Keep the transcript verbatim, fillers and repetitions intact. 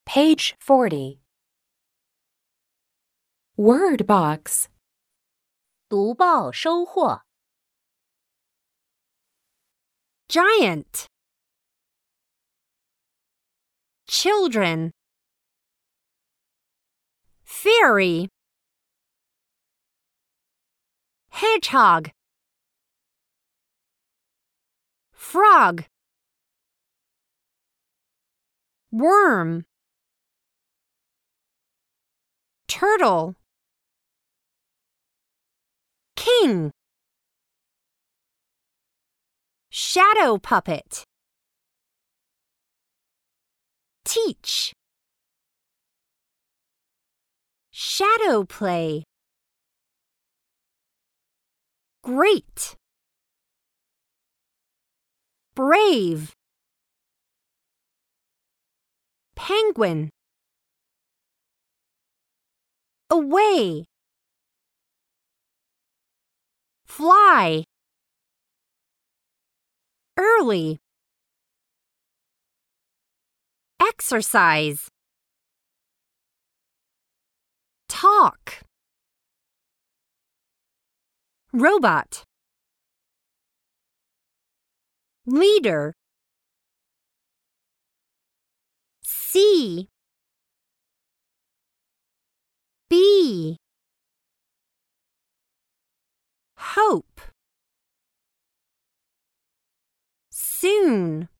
Page forty. Word box. 读报收获 Giant. Children. Fairy. Hedgehog. Frog. Worm. Turtle. King. Shadow puppet. Teach. Shadow play. Great. Brave. Penguin. Away. Fly. Early. Exercise. Talk. Robot. Leader. See. Be. Hope. Soon.